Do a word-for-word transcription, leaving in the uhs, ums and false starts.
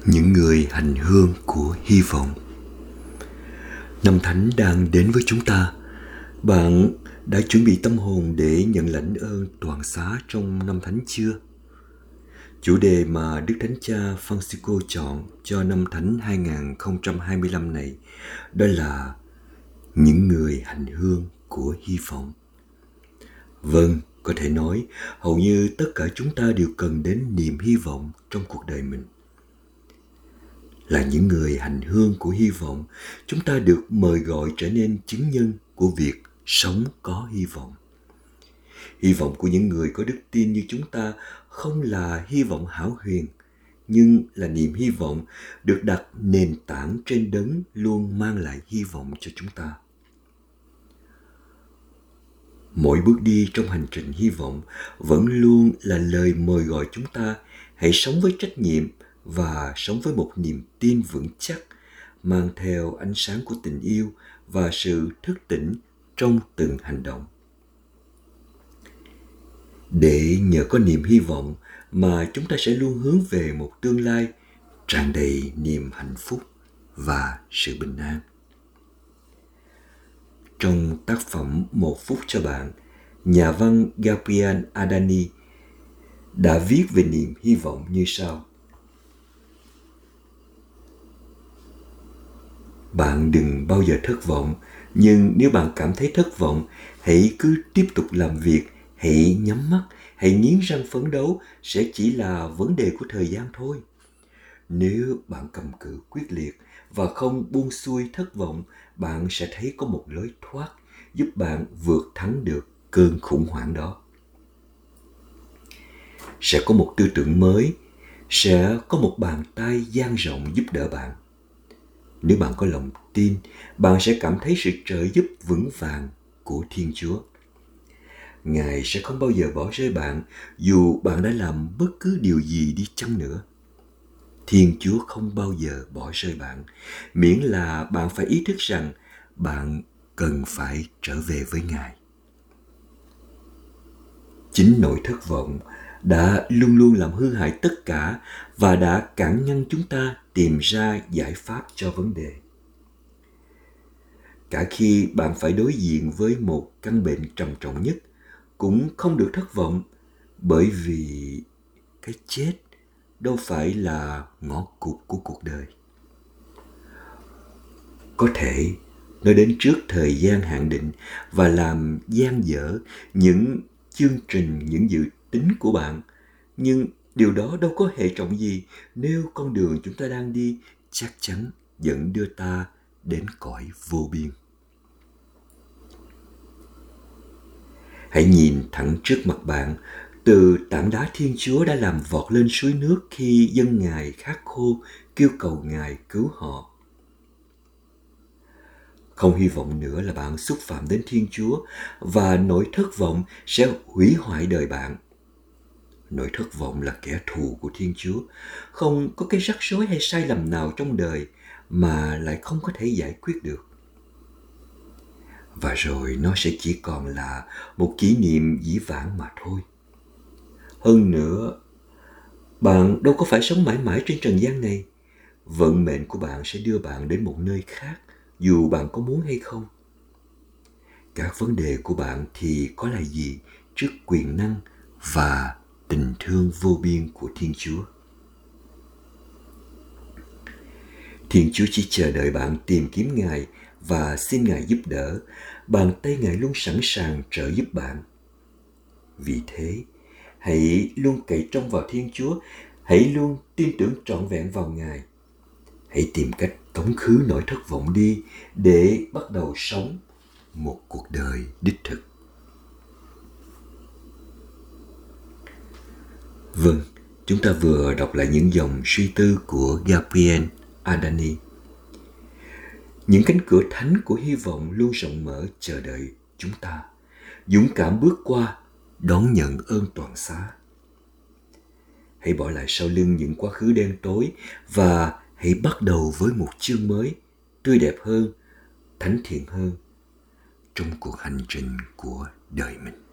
Những người hành hương của hy vọng. Năm Thánh đang đến với chúng ta. Bạn đã chuẩn bị tâm hồn để nhận lãnh ơn toàn xá trong năm Thánh chưa? Chủ đề mà Đức Thánh Cha Francisco chọn cho năm Thánh hai không hai lăm này đó là những người hành hương của hy vọng. Vâng, có thể nói hầu như tất cả chúng ta đều cần đến niềm hy vọng trong cuộc đời mình. Là những người hành hương của hy vọng, chúng ta được mời gọi trở nên chứng nhân của việc sống có hy vọng. Hy vọng của những người có đức tin như chúng ta không là hy vọng hão huyền, nhưng là niềm hy vọng được đặt nền tảng trên đấng luôn mang lại hy vọng cho chúng ta. Mỗi bước đi trong hành trình hy vọng vẫn luôn là lời mời gọi chúng ta hãy sống với trách nhiệm và sống với một niềm tin vững chắc, mang theo ánh sáng của tình yêu và sự thức tỉnh trong từng hành động. Để nhờ có niềm hy vọng mà chúng ta sẽ luôn hướng về một tương lai tràn đầy niềm hạnh phúc và sự bình an. Trong tác phẩm Một phút cho bạn, nhà văn Gabriel Adani đã viết về niềm hy vọng như sau. Bạn đừng bao giờ thất vọng, nhưng nếu bạn cảm thấy thất vọng, hãy cứ tiếp tục làm việc, hãy nhắm mắt, hãy nghiến răng phấn đấu, sẽ chỉ là vấn đề của thời gian thôi. Nếu bạn cầm cự quyết liệt và không buông xuôi thất vọng, bạn sẽ thấy có một lối thoát giúp bạn vượt thắng được cơn khủng hoảng đó. Sẽ có một tư tưởng mới, sẽ có một bàn tay dang rộng giúp đỡ bạn. Nếu bạn có lòng tin, bạn sẽ cảm thấy sự trợ giúp vững vàng của Thiên Chúa. Ngài sẽ không bao giờ bỏ rơi bạn dù bạn đã làm bất cứ điều gì đi chăng nữa. Thiên Chúa không bao giờ bỏ rơi bạn, miễn là bạn phải ý thức rằng bạn cần phải trở về với Ngài. Chính nỗi thất vọng đã luôn luôn làm hư hại tất cả và đã cản ngăn chúng ta tìm ra giải pháp cho vấn đề. Cả khi bạn phải đối diện với một căn bệnh trầm trọng nhất, cũng không được thất vọng, bởi vì cái chết đâu phải là ngõ cụt của cuộc đời. Có thể nó đến trước thời gian hạn định và làm dang dở những chương trình, những dự tính của bạn, nhưng điều đó đâu có hệ trọng gì nếu con đường chúng ta đang đi chắc chắn dẫn đưa ta đến cõi vô biên. Hãy nhìn thẳng trước mặt bạn, từ tảng đá Thiên Chúa đã làm vọt lên suối nước khi dân Ngài khát khô kêu cầu Ngài cứu họ. Không hy vọng nữa là bạn xúc phạm đến Thiên Chúa và nỗi thất vọng sẽ hủy hoại đời bạn. Nỗi thất vọng là kẻ thù của Thiên Chúa, không có cái rắc rối hay sai lầm nào trong đời mà lại không có thể giải quyết được. Và rồi nó sẽ chỉ còn là một kỷ niệm dĩ vãng mà thôi. Hơn nữa, bạn đâu có phải sống mãi mãi trên trần gian này. Vận mệnh của bạn sẽ đưa bạn đến một nơi khác, dù bạn có muốn hay không. Các vấn đề của bạn thì có là gì trước quyền năng và tình thương vô biên của Thiên Chúa? Thiên Chúa chỉ chờ đợi bạn tìm kiếm Ngài và xin Ngài giúp đỡ. Bàn tay Ngài luôn sẵn sàng trợ giúp bạn. Vì thế, hãy luôn cậy trông vào Thiên Chúa, hãy luôn tin tưởng trọn vẹn vào Ngài. Hãy tìm cách tống khứ nỗi thất vọng đi để bắt đầu sống một cuộc đời đích thực. Vâng, chúng ta vừa đọc lại những dòng suy tư của Gabriel Adani. Những cánh cửa thánh của hy vọng luôn rộng mở chờ đợi chúng ta, dũng cảm bước qua, đón nhận ơn toàn xá. Hãy bỏ lại sau lưng những quá khứ đen tối và hãy bắt đầu với một chương mới, tươi đẹp hơn, thánh thiện hơn trong cuộc hành trình của đời mình.